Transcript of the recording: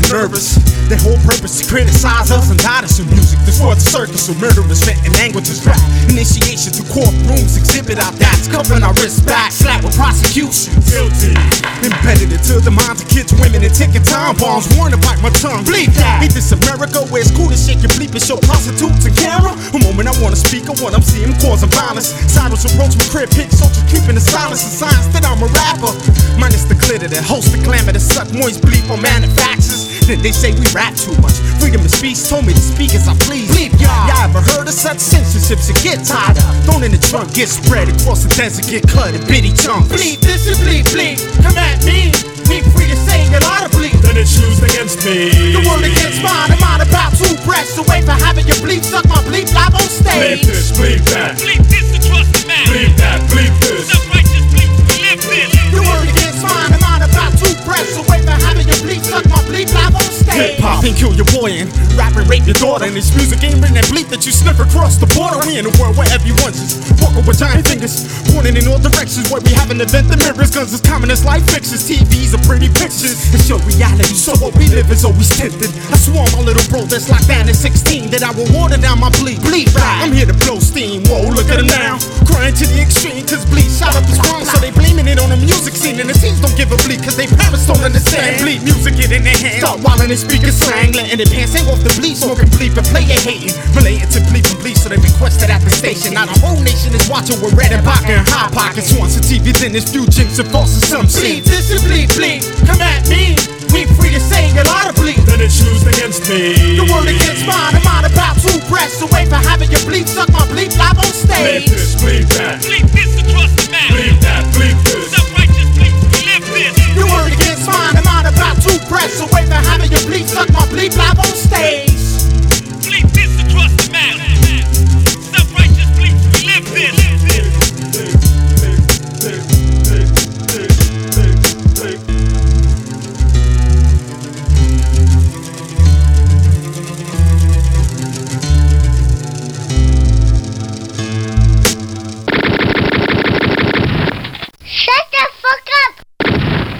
nervous. Their whole purpose to criticize us and dot us in music. This world's a circus of murderers, venting languages rap. Initiation to courtrooms, exhibit our doubts, covering our wrists back, slap with prosecutions. Guilty. Embedded into the minds of kids, women, and ticking time bombs. Warn to bite my tongue. Bleep that. Ain't this America where it's cool to shake your bleep and show prostitutes and camera? A moment I wanna speak of what I'm seeing causing violence. Cyrus approach with crib pick, soldiers keeping the silence. A signs that I'm a rapper. Minus the glitter that hosts the glamour that suck moist bleep on manufacturers. Then they say we rap too much. Freedom of speech told me to speak as I please. Bleep y'all. Y'all ever heard of such censorships? It get tied up, thrown in the trunk, get spread across the desert, get cut in bitty chunks. Bleep this and bleep bleep. Come at me. Be free to say a lot of bleep. Then it's used against me. The world against mine, and mine about 2 breaths away for having your bleep suck my bleep live on stage. Bleep this, bleep that. Bleep this to trust the man. Bleep that, bleep this. Self-righteous bleep, live this. The world against mine, and mine about 2 breaths away for having your bleep suck my bleep live on stage. Hip hop and kill your boy and rap and rape your daughter. And this music ain't bring that bleep that you sniff across the border. We in a world where everyone's just walking with giant fingers, pointing in all directions. Where we have an event that mirrors guns as common as life fixes. TVs are pretty pictures and show reality. So what we live is always tinted. I swore my little bro that's locked down at 16 that I will water down my bleep. Bleep right. I'm here to blow steam. Whoa, look at him now, crying to the extreme. Cause bleep shot up his wrong, so they blaming it on the music scene. And the teens don't give a bleep cause they parents don't understand. Bleep music get in their hands, start wildin' and speaking slang, letting their pants hang off the bleep, smoking bleep and play it hating. Relating to bleep and bleep, so they requested at the station. Now the whole nation is watching with red and pocket and hot pockets. Once a TV, then there's few jinx and false assumptions. Bleep this and bleep bleep. Come at me. We free to say a lot of bleep. Then it's used against me. The world against mine, and mine about 2 breaths away for having your bleep suck my